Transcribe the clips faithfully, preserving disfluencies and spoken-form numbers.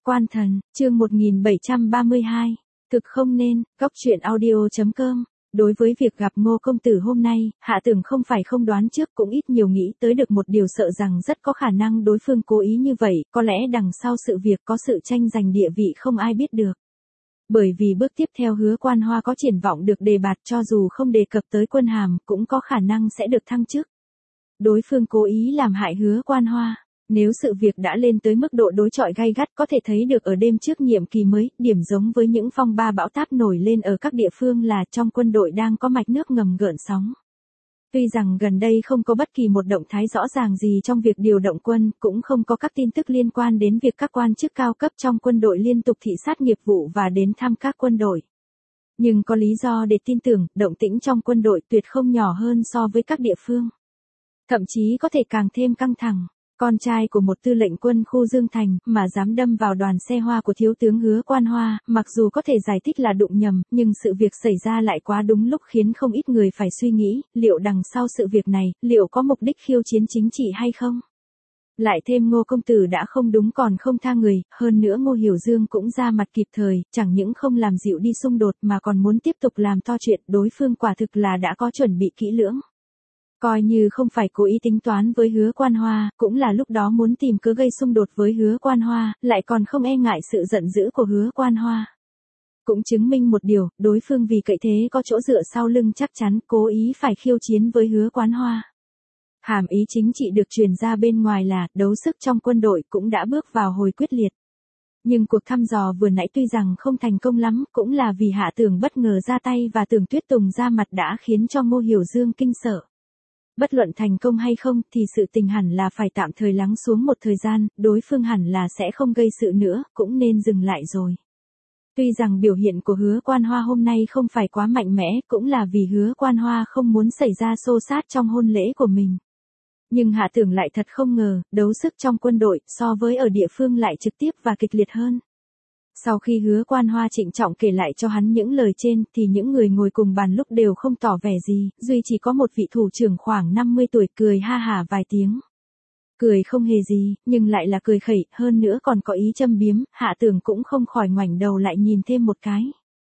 Quan thần, chương một nghìn bảy trăm ba mươi hai. Thực không nên, góc truyện audio.com. Đối với việc gặp Ngô công tử hôm nay, Hạ Tưởng không phải không đoán trước cũng ít nhiều nghĩ tới được một điều, sợ rằng rất có khả năng đối phương cố ý như vậy, có lẽ đằng sau sự việc có sự tranh giành địa vị không ai biết được. Bởi vì bước tiếp theo Hứa Quan Hoa có triển vọng được đề bạt, cho dù không đề cập tới quân hàm cũng có khả năng sẽ được thăng chức. Đối phương cố ý làm hại Hứa Quan Hoa. Nếu sự việc đã lên tới mức độ đối chọi gay gắt, có thể thấy được ở đêm trước nhiệm kỳ mới, điểm giống với những phong ba bão táp nổi lên ở các địa phương là trong quân đội đang có mạch nước ngầm gợn sóng. Tuy rằng gần đây không có bất kỳ một động thái rõ ràng gì trong việc điều động quân, cũng không có các tin tức liên quan đến việc các quan chức cao cấp trong quân đội liên tục thị sát nghiệp vụ và đến thăm các quân đội. Nhưng có lý do để tin tưởng, động tĩnh trong quân đội tuyệt không nhỏ hơn so với các địa phương. Thậm chí có thể càng thêm căng thẳng. Con trai của một tư lệnh quân khu Dương Thành mà dám đâm vào đoàn xe hoa của thiếu tướng Hứa Quan Hoa, mặc dù có thể giải thích là đụng nhầm, nhưng sự việc xảy ra lại quá đúng lúc khiến không ít người phải suy nghĩ, liệu đằng sau sự việc này, liệu có mục đích khiêu chiến chính trị hay không? Lại thêm Ngô công tử đã không đúng còn không tha người, hơn nữa Ngô Hiểu Dương cũng ra mặt kịp thời, chẳng những không làm dịu đi xung đột mà còn muốn tiếp tục làm to chuyện, đối phương quả thực là đã có chuẩn bị kỹ lưỡng. Coi như không phải cố ý tính toán với Hứa Quan Hoa, cũng là lúc đó muốn tìm cớ gây xung đột với Hứa Quan Hoa, lại còn không e ngại sự giận dữ của Hứa Quan Hoa. Cũng chứng minh một điều, đối phương vì cậy thế có chỗ dựa sau lưng chắc chắn cố ý phải khiêu chiến với Hứa Quan Hoa. Hàm ý chính trị được truyền ra bên ngoài là đấu sức trong quân đội cũng đã bước vào hồi quyết liệt. Nhưng cuộc thăm dò vừa nãy tuy rằng không thành công lắm, cũng là vì Hạ Tưởng bất ngờ ra tay và Tưởng Tuyết Tùng ra mặt đã khiến cho Ngô Hiểu Dương kinh sợ. Bất luận thành công hay không thì sự tình hẳn là phải tạm thời lắng xuống một thời gian, đối phương hẳn là sẽ không gây sự nữa, cũng nên dừng lại rồi. Tuy rằng biểu hiện của Hứa Quan Hoa hôm nay không phải quá mạnh mẽ, cũng là vì Hứa Quan Hoa không muốn xảy ra xô xát trong hôn lễ của mình. Nhưng Hạ Tưởng lại thật không ngờ, đấu sức trong quân đội so với ở địa phương lại trực tiếp và kịch liệt hơn. Sau khi Hứa Quan Hoa trịnh trọng kể lại cho hắn những lời trên, thì những người ngồi cùng bàn lúc đều không tỏ vẻ gì, duy chỉ có một vị thủ trưởng khoảng năm mươi tuổi cười ha hả vài tiếng. Cười không hề gì, nhưng lại là cười khẩy, hơn nữa còn có ý châm biếm, Hạ Tưởng cũng không khỏi ngoảnh đầu lại nhìn thêm một cái.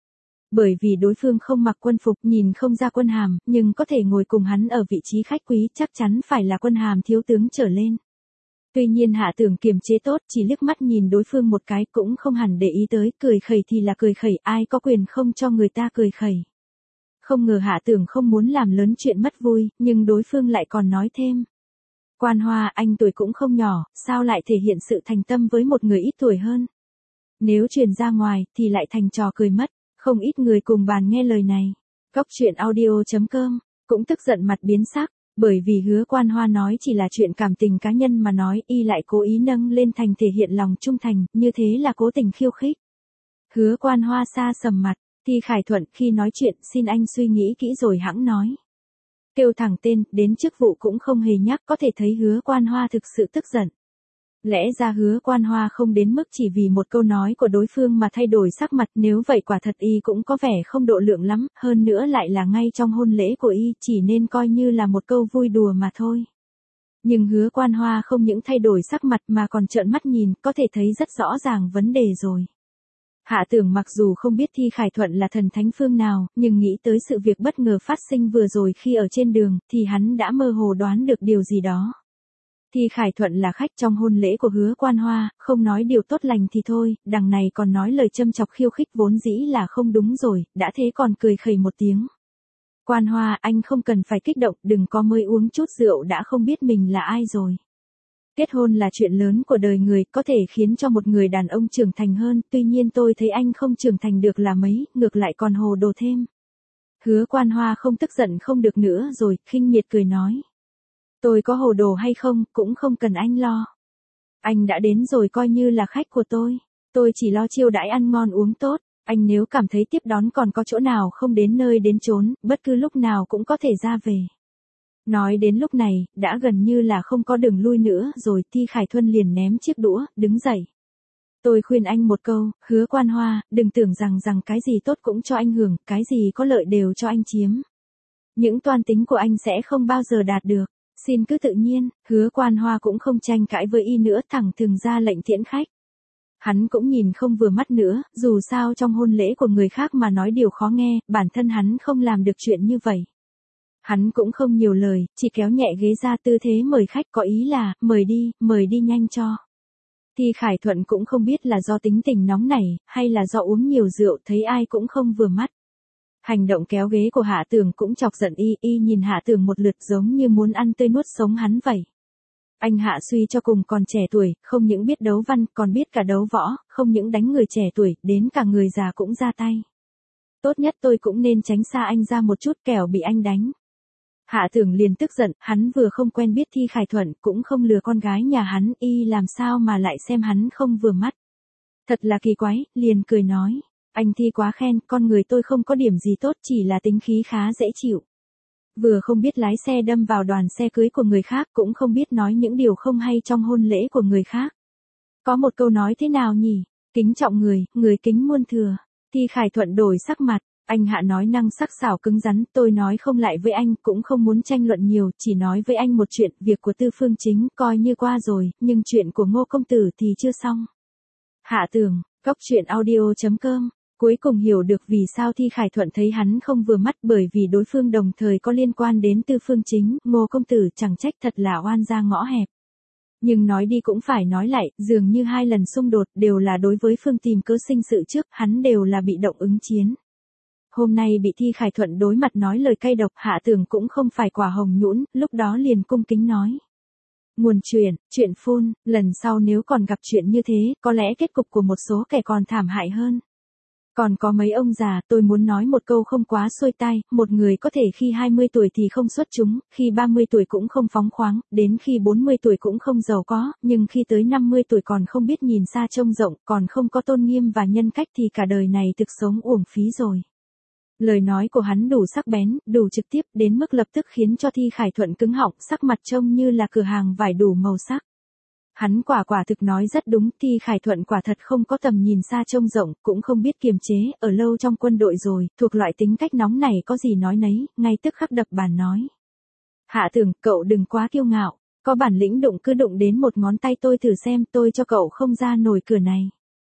Bởi vì đối phương không mặc quân phục, nhìn không ra quân hàm, nhưng có thể ngồi cùng hắn ở vị trí khách quý, chắc chắn phải là quân hàm thiếu tướng trở lên. Tuy nhiên Hạ Tưởng kiềm chế tốt, chỉ liếc mắt nhìn đối phương một cái cũng không hẳn để ý tới, cười khẩy thì là cười khẩy, ai có quyền không cho người ta cười khẩy. Không ngờ Hạ Tưởng không muốn làm lớn chuyện mất vui, nhưng đối phương lại còn nói thêm. Quan Hoa, anh tuổi cũng không nhỏ, sao lại thể hiện sự thành tâm với một người ít tuổi hơn? Nếu truyền ra ngoài, thì lại thành trò cười mất, không ít người cùng bàn nghe lời này. Góc truyện audio.com, cũng tức giận mặt biến sắc. Bởi vì Hứa Quan Hoa nói chỉ là chuyện cảm tình cá nhân mà nói, y lại cố ý nâng lên thành thể hiện lòng trung thành, như thế là cố tình khiêu khích. Hứa Quan Hoa xa sầm mặt, Thi Khải Thuận khi nói chuyện, xin anh suy nghĩ kỹ rồi hẵng nói. Kêu thẳng tên, đến chức vụ cũng không hề nhắc, có thể thấy Hứa Quan Hoa thực sự tức giận. Lẽ ra Hứa Quan Hoa không đến mức chỉ vì một câu nói của đối phương mà thay đổi sắc mặt, nếu vậy quả thật y cũng có vẻ không độ lượng lắm, hơn nữa lại là ngay trong hôn lễ của y, chỉ nên coi như là một câu vui đùa mà thôi. Nhưng Hứa Quan Hoa không những thay đổi sắc mặt mà còn trợn mắt nhìn, có thể thấy rất rõ ràng vấn đề rồi. Hạ Tưởng mặc dù không biết Thi Khải Thuận là thần thánh phương nào, nhưng nghĩ tới sự việc bất ngờ phát sinh vừa rồi khi ở trên đường, thì hắn đã mơ hồ đoán được điều gì đó. Thi Khải Thuận là khách trong hôn lễ của Hứa Quan Hoa, không nói điều tốt lành thì thôi, đằng này còn nói lời châm chọc khiêu khích vốn dĩ là không đúng rồi, đã thế còn cười khẩy một tiếng. Quan Hoa, anh không cần phải kích động, đừng có mới uống chút rượu đã không biết mình là ai rồi. Kết hôn là chuyện lớn của đời người, có thể khiến cho một người đàn ông trưởng thành hơn, tuy nhiên tôi thấy anh không trưởng thành được là mấy, ngược lại còn hồ đồ thêm. Hứa Quan Hoa không tức giận không được nữa rồi, khinh miệt cười nói. Tôi có hồ đồ hay không, cũng không cần anh lo. Anh đã đến rồi coi như là khách của tôi. Tôi chỉ lo chiêu đãi ăn ngon uống tốt. Anh nếu cảm thấy tiếp đón còn có chỗ nào không đến nơi đến chốn, bất cứ lúc nào cũng có thể ra về. Nói đến lúc này, đã gần như là không có đường lui nữa rồi, Thi Khải Thuận liền ném chiếc đũa, đứng dậy. Tôi khuyên anh một câu, Hứa Quan Hoa, đừng tưởng rằng rằng cái gì tốt cũng cho anh hưởng, cái gì có lợi đều cho anh chiếm. Những toan tính của anh sẽ không bao giờ đạt được. Xin cứ tự nhiên, Hứa Quan Hoa cũng không tranh cãi với y nữa, thẳng thừng ra lệnh tiễn khách. Hắn cũng nhìn không vừa mắt nữa, dù sao trong hôn lễ của người khác mà nói điều khó nghe, bản thân hắn không làm được chuyện như vậy. Hắn cũng không nhiều lời, chỉ kéo nhẹ ghế ra tư thế mời khách, có ý là, mời đi, mời đi nhanh cho. Thi Khải Thuận cũng không biết là do tính tình nóng nảy, hay là do uống nhiều rượu thấy ai cũng không vừa mắt. Hành động kéo ghế của Hạ Tường cũng chọc giận y, y nhìn Hạ Tường một lượt giống như muốn ăn tươi nuốt sống hắn vậy. Anh Hạ suy cho cùng còn trẻ tuổi, không những biết đấu văn, còn biết cả đấu võ, không những đánh người trẻ tuổi, đến cả người già cũng ra tay. Tốt nhất tôi cũng nên tránh xa anh ra một chút kẻo bị anh đánh. Hạ Tường liền tức giận, hắn vừa không quen biết Thi Khải Thuận, cũng không lừa con gái nhà hắn, y làm sao mà lại xem hắn không vừa mắt. Thật là kỳ quái, liền cười nói, anh Thi quá khen, con người tôi không có điểm gì tốt, chỉ là tính khí khá dễ chịu. Vừa không biết lái xe đâm vào đoàn xe cưới của người khác, cũng không biết nói những điều không hay trong hôn lễ của người khác. Có một câu nói thế nào nhỉ? Kính trọng người, người kính muôn thừa. Thi Khải Thuận đổi sắc mặt, anh Hạ nói năng sắc sảo cứng rắn, tôi nói không lại với anh, cũng không muốn tranh luận nhiều, chỉ nói với anh một chuyện, việc của Tư Phương Chính coi như qua rồi, nhưng chuyện của Ngô công tử thì chưa xong. Hạ Tường, góc truyện audio chấm com. Cuối cùng hiểu được vì sao Thi Khải Thuận thấy hắn không vừa mắt, bởi vì đối phương đồng thời có liên quan đến Tư Phương Chính, Ngô công tử, chẳng trách thật là oan gia ngõ hẹp. Nhưng nói đi cũng phải nói lại, dường như hai lần xung đột đều là đối với phương tìm cớ sinh sự trước, hắn đều là bị động ứng chiến. Hôm nay bị Thi Khải Thuận đối mặt nói lời cay độc, Hạ Tường cũng không phải quả hồng nhũn, lúc đó liền cung kính nói. Nguồn chuyện, chuyện phun, lần sau nếu còn gặp chuyện như thế, có lẽ kết cục của một số kẻ còn thảm hại hơn. Còn có mấy ông già, tôi muốn nói một câu không quá xuôi tai, một người có thể khi hai mươi tuổi thì không xuất chúng, khi ba mươi tuổi cũng không phóng khoáng, đến khi bốn mươi tuổi cũng không giàu có, nhưng khi tới năm mươi tuổi còn không biết nhìn xa trông rộng, còn không có tôn nghiêm và nhân cách thì cả đời này thực sống uổng phí rồi. Lời nói của hắn đủ sắc bén, đủ trực tiếp, đến mức lập tức khiến cho Thi Khải Thuận cứng họng, sắc mặt trông như là cửa hàng vải đủ màu sắc. Hắn quả quả thực nói rất đúng, Thi Khải Thuận quả thật không có tầm nhìn xa trông rộng, cũng không biết kiềm chế, ở lâu trong quân đội rồi, thuộc loại tính cách nóng này có gì nói nấy, ngay tức khắc đập bàn nói. Hạ Tường, cậu đừng quá kiêu ngạo, có bản lĩnh đụng cứ đụng đến một ngón tay tôi thử xem, tôi cho cậu không ra nổi cửa này.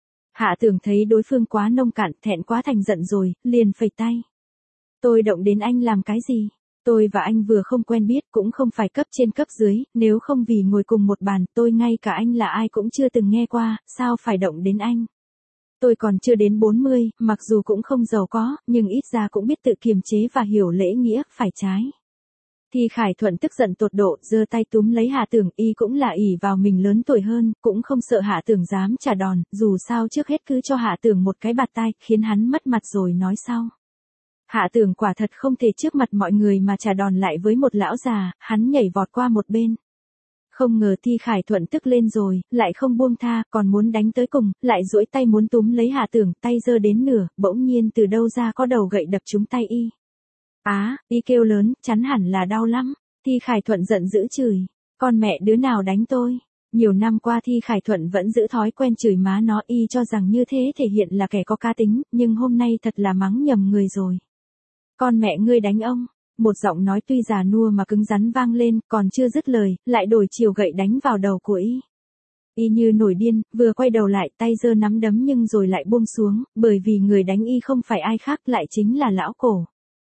Hạ Tường thấy đối phương quá nông cạn, thẹn quá thành giận rồi, liền phẩy tay. Tôi động đến anh làm cái gì? Tôi và anh vừa không quen biết, cũng không phải cấp trên cấp dưới, nếu không vì ngồi cùng một bàn, tôi ngay cả anh là ai cũng chưa từng nghe qua, sao phải động đến anh? Tôi còn chưa đến bốn mươi, mặc dù cũng không giàu có, nhưng ít ra cũng biết tự kiềm chế và hiểu lễ nghĩa, phải trái. Thi Khải Thuận tức giận tột độ, giơ tay túm lấy Hạ Tường, y cũng là ỷ vào mình lớn tuổi hơn, cũng không sợ Hạ Tường dám trả đòn, dù sao trước hết cứ cho Hạ Tường một cái bạt tai, khiến hắn mất mặt rồi nói sau. Hạ Tường quả thật không thể trước mặt mọi người mà trả đòn lại với một lão già, hắn nhảy vọt qua một bên. Không ngờ Thi Khải Thuận tức lên rồi, lại không buông tha, còn muốn đánh tới cùng, lại duỗi tay muốn túm lấy Hạ Tường, tay giơ đến nửa, bỗng nhiên từ đâu ra có đầu gậy đập trúng tay y. Á, y kêu lớn, chắn hẳn là đau lắm. Thi Khải Thuận giận dữ chửi, con mẹ đứa nào đánh tôi? Nhiều năm qua Thi Khải Thuận vẫn giữ thói quen chửi má nó, y cho rằng như thế thể hiện là kẻ có cá tính, nhưng hôm nay thật là mắng nhầm người rồi. Con mẹ ngươi đánh ông, một giọng nói tuy già nua mà cứng rắn vang lên, còn chưa dứt lời, lại đổi chiều gậy đánh vào đầu của y. Y như nổi điên, vừa quay đầu lại, tay giơ nắm đấm nhưng rồi lại buông xuống, bởi vì người đánh y không phải ai khác, lại chính là lão Cổ.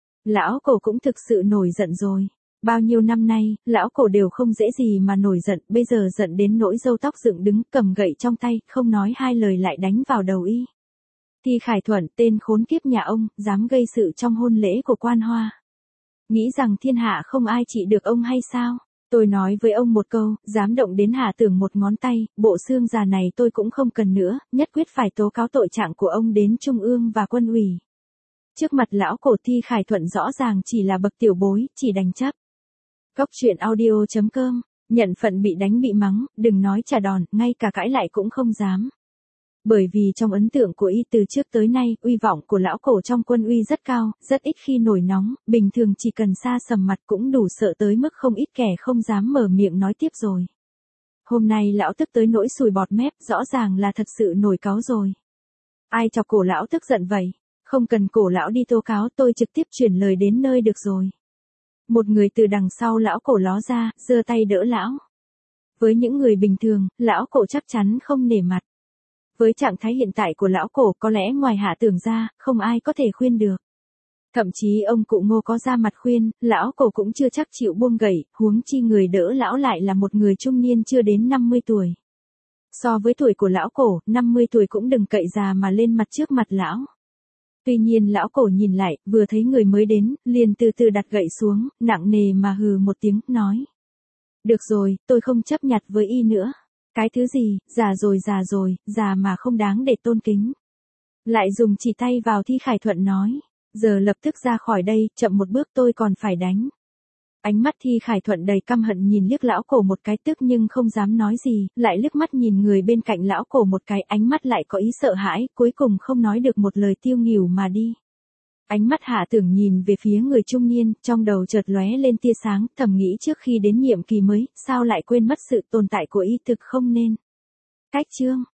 Lão Cổ cũng thực sự nổi giận rồi. Bao nhiêu năm nay, lão Cổ đều không dễ gì mà nổi giận, bây giờ giận đến nỗi râu tóc dựng đứng, cầm gậy trong tay, không nói hai lời lại đánh vào đầu y. Thi Khải Thuận, tên khốn kiếp nhà ông, dám gây sự trong hôn lễ của quan hoa. Nghĩ rằng thiên hạ không ai trị được ông hay sao? Tôi nói với ông một câu, dám động đến Hạ Tường một ngón tay, bộ xương già này tôi cũng không cần nữa, nhất quyết phải tố cáo tội trạng của ông đến Trung ương và quân ủy. Trước mặt lão Cổ, Thi Khải Thuận rõ ràng chỉ là bậc tiểu bối, chỉ đành chấp. Góc truyện audio chấm com, nhận phận bị đánh bị mắng, đừng nói trả đòn, ngay cả cãi lại cũng không dám. Bởi vì trong ấn tượng của y từ trước tới nay, uy vọng của lão Cổ trong quân uy rất cao, rất ít khi nổi nóng, bình thường chỉ cần xa sầm mặt cũng đủ sợ tới mức không ít kẻ không dám mở miệng nói tiếp rồi. Hôm nay lão tức tới nỗi sùi bọt mép, rõ ràng là thật sự nổi cáu rồi. Ai chọc cổ lão tức giận vậy? Không cần cổ lão đi tố cáo, tôi trực tiếp chuyển lời đến nơi được rồi. Một người từ đằng sau lão Cổ ló ra, giơ tay đỡ lão. Với những người bình thường, lão Cổ chắc chắn không nể mặt. Với trạng thái hiện tại của lão cổ có lẽ ngoài Hạ Tưởng ra, không ai có thể khuyên được. Thậm chí ông cụ Ngô có ra mặt khuyên, lão cổ cũng chưa chắc chịu buông gậy, huống chi người đỡ lão lại là một người trung niên chưa đến năm mươi tuổi. So với tuổi của lão cổ, năm mươi tuổi cũng đừng cậy già mà lên mặt trước mặt lão. Tuy nhiên lão cổ nhìn lại, vừa thấy người mới đến, liền từ từ đặt gậy xuống, nặng nề mà hừ một tiếng, nói. Được rồi, tôi không chấp nhặt với y nữa. Cái thứ gì, già rồi già rồi, già mà không đáng để tôn kính. Lại dùng chỉ tay vào Thi Khải Thuận nói. Giờ lập tức ra khỏi đây, chậm một bước tôi còn phải đánh. Ánh mắt Thi Khải Thuận đầy căm hận nhìn liếc lão cổ một cái tức nhưng không dám nói gì, lại liếc mắt nhìn người bên cạnh lão cổ một cái, ánh mắt lại có ý sợ hãi, cuối cùng không nói được một lời tiêu nghỉu mà đi. Ánh mắt Hạ Tưởng nhìn về phía người trung niên, trong đầu chợt lóe lên tia sáng, thầm nghĩ trước khi đến nhiệm kỳ mới, sao lại quên mất sự tồn tại của y thực không nên. Cách chương